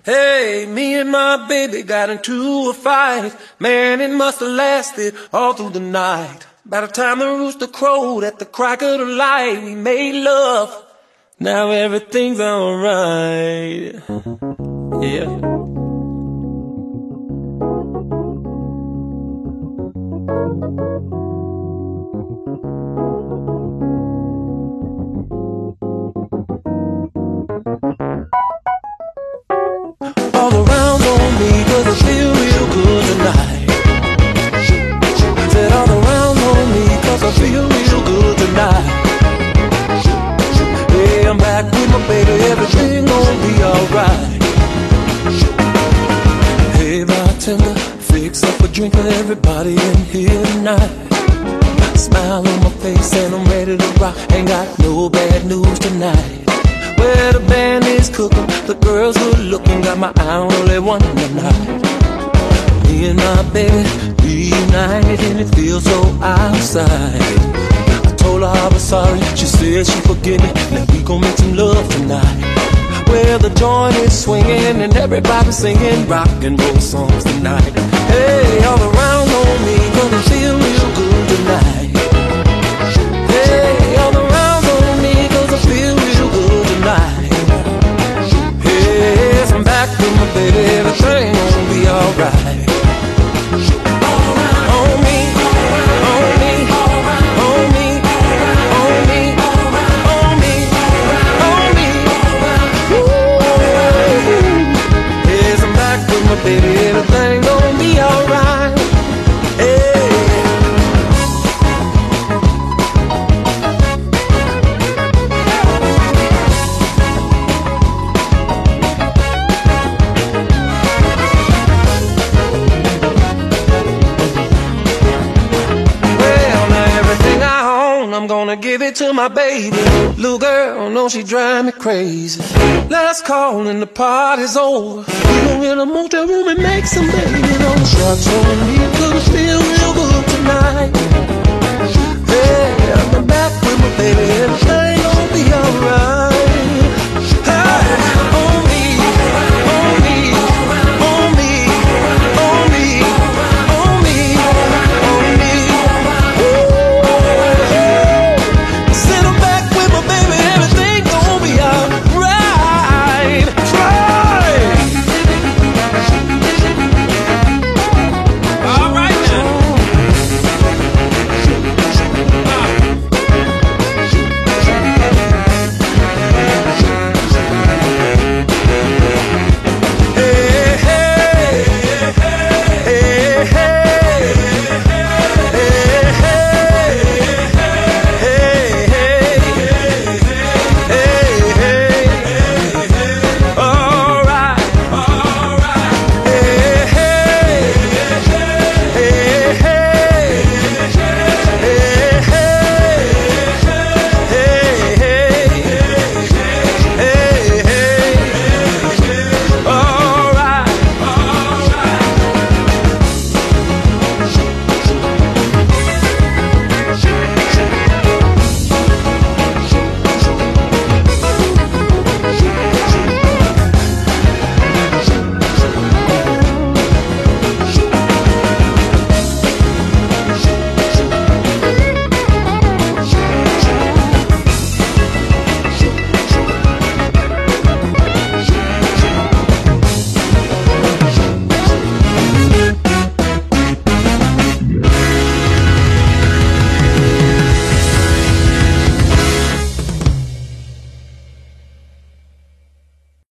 Hey, me and my baby got into a fight. Man, it must have lasted all through the night. By the time the rooster crowed at the crack of the light, we made love. Now everything's alright. Yeah. All around on me, 'cause I feel real good tonight. Said all around on me, 'cause I feel real good tonight. Hey, I'm back with my baby, everything gon' be alright. Hey, bartender, fix up a drink for everybody in here tonight. Smile on my face and I'm ready to rock. Ain't got no bad news tonight. Where the band is cooking, the girls good looking, got my eye on only one tonight. Me and my baby reunited and it feels so outside. I told her I was sorry, she said she forgive me, now we gon' make some love tonight. Where the joint is swinging and everybody singing rock and roll songs tonight. Hey, all around on me, gonna feel real good tonight. Hey, all around on me, 'cause I feel real good tonight. Yes, I'm back with my baby, everything gon' be alright. On me, on me, on me, on me, on me, on me. Ooh. Yes, I'm back with my baby, everything gon' be alright. Hey. I'm gonna give it to my baby. Little girl, no, she drive me crazy. Last call and the party's over. We gon' get a motel room and make some babies on the shots on me, 'cause I feel real good tonight. Hey, I'm back with my baby, everything gon' be alright.